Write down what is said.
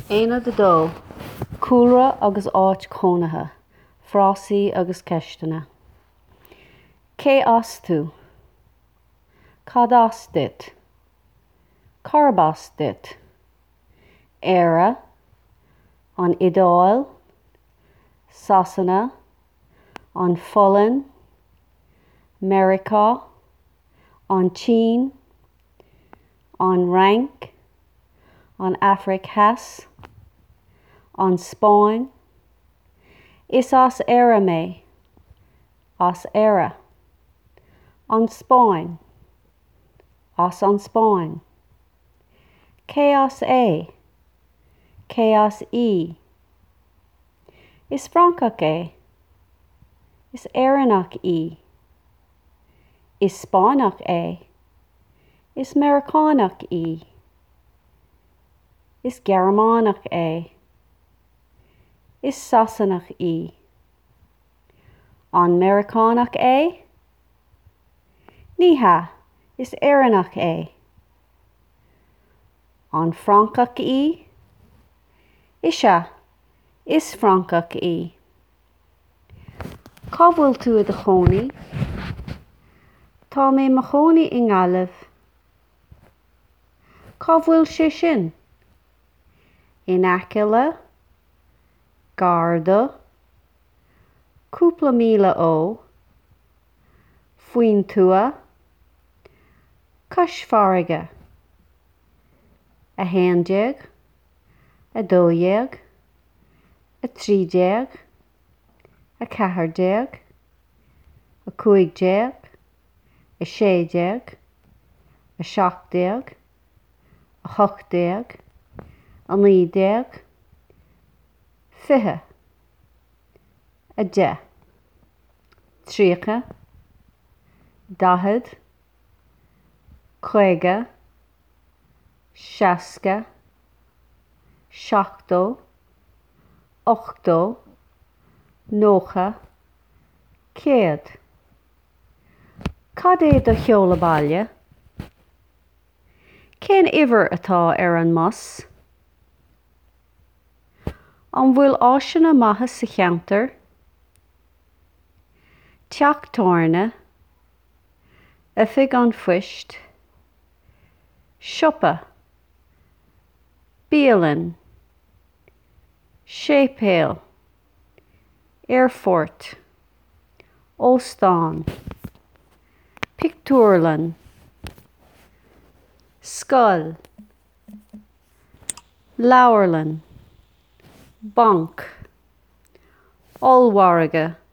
Éad de dó, cúra agus áit cónaithe, frásaí agus ceistena. Cé as tú? Cad as dit? Carb as dit? Éire, an idáil, Sasanna, an Fullan, Merica, an Chin, an Rank, an Afric Heas, an Spáin. Is as éire mé, as éire. An Spáin, as an Spáin. Cé as é, cé as í. Is Francach é, is éireannach í. Is Spáinach é, is Americánach í. Is Gearmánach é, is Sasanach í. An Americánach é? Níthe, is éireannach é. An Francach í? Ise, is Francach í. Cá bhfuil tú a chónaí? Tá mé mo chónaí i nGaillimh. Cá bhfuil sé sin? In Aicill, Garda, cúpla míle ó, Faoin Tua, Cosfhearraige, a 11, a 12, a 13, a 14, a 15, a 16, a 17, a 18, a 19, 20, a 10, 30, 40, 50, 60, 70, 80, 90, 100. Cad é do cheola baile? Cén uimhir atá ar an mos? An bhfuil áiseanna maithe sa cheantar? Teachtarna, oifig an phoist, siopa, bialann, séipéal, airfort, óstán, pictiúrlann, scoil, leabharlann, banc, ollmhargaidh,